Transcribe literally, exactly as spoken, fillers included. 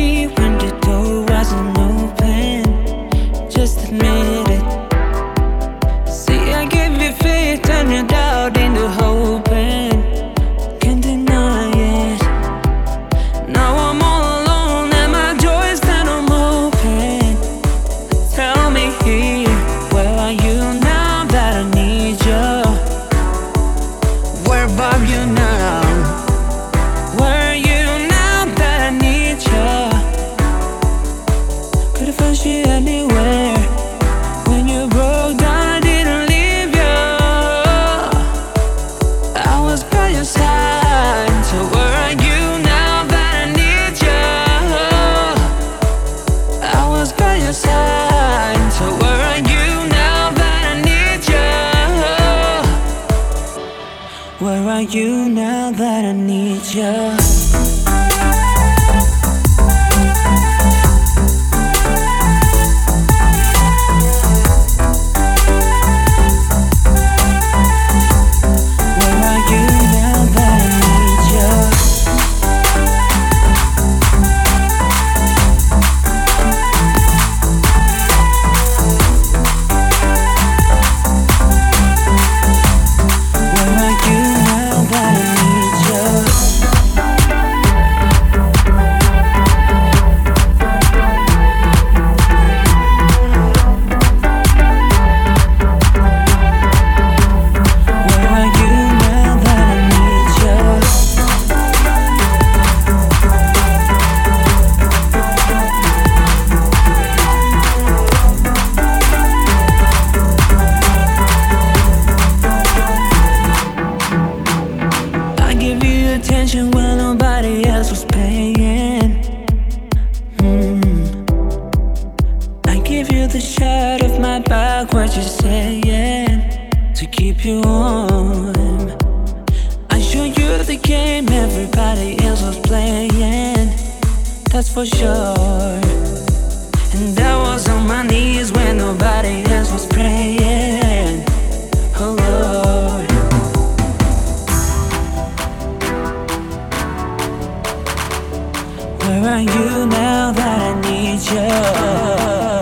key when the door wasn't open. Just admit it. See, I gave you faith, turned your doubt into hope, and can't deny it. Now I'm all alone and my door is kind of open. Tell me, where are you now that I need you? Where are you now? Where are you now that I need you? Could've found you anywhere. When you broke down, I didn't leave you. I was by your side. So where are you now that I need you? I was by your side. So where are you now that I need you? Where are you now that I need you? Attention when nobody else was paying. mm. I give you the shirt off my back, what you saying, to keep you warm. I show you the game everybody else was playing, that's for sure. And I was on my knees when nobody else was praying. Oh Lord, where are you now that I need you?